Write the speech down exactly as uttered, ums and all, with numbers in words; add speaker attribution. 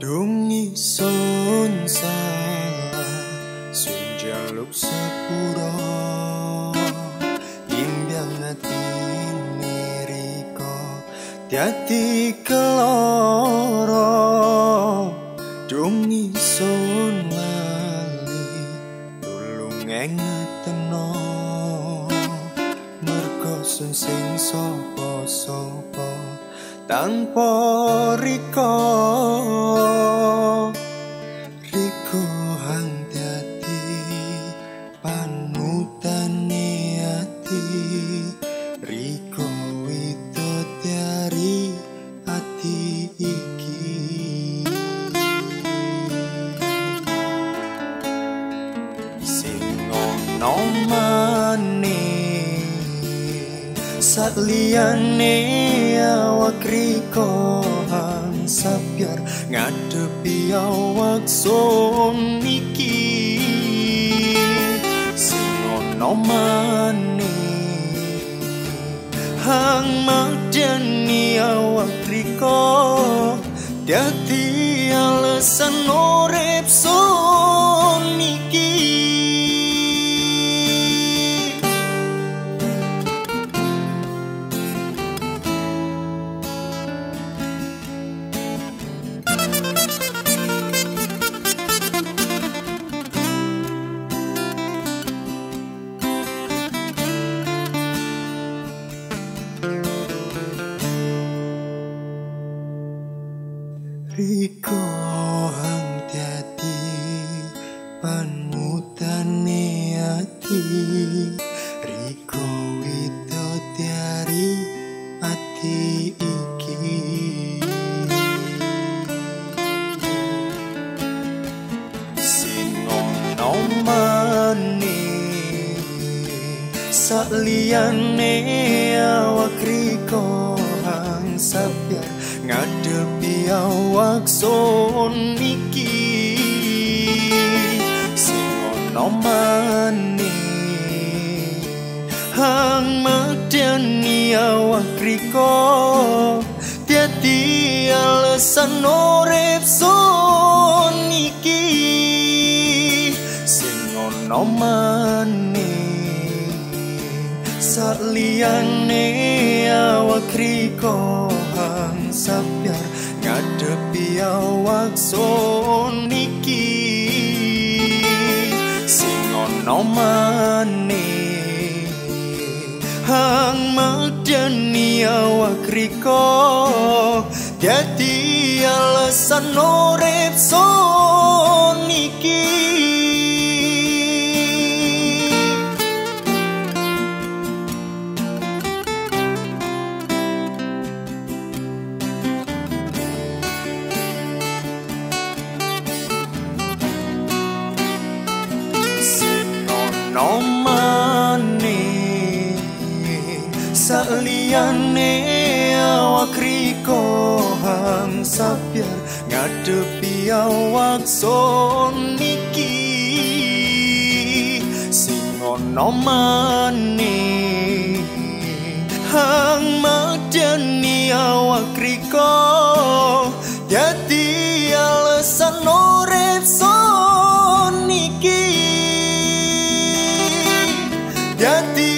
Speaker 1: Dungi sun salah sun jaluk sepuro imbyang ati niriko tiati keloro dungi sun lali tulung engeteno mergo sun sing sopo-sopo tanpa riko riko hati-hati panutan niati riko itu tiari hati iki sing ono maning sakliyane awak riko sabyar ngadepi awak sun iki sing ono maning hang madani awak riko dadi alasan urip sun iki riko hati-hati panutane ati riko itu tiari ati iki sing ono maning sakliyane awak riko hang sabyar ngadepi awak sun iki sing ono maning hang madani awak riko dadi alasan urip sun iki sing ono maning sakliyane awak riko hang sabyar ngadepi awak sun iki sing ono maning hang madani awak riko dadi alasan urip sun iki no maning sakliyane awak riko hang sabyar ngadepi awak sun iki sing ono maning hang madani awak riko dadi alasan urip sun iki dadi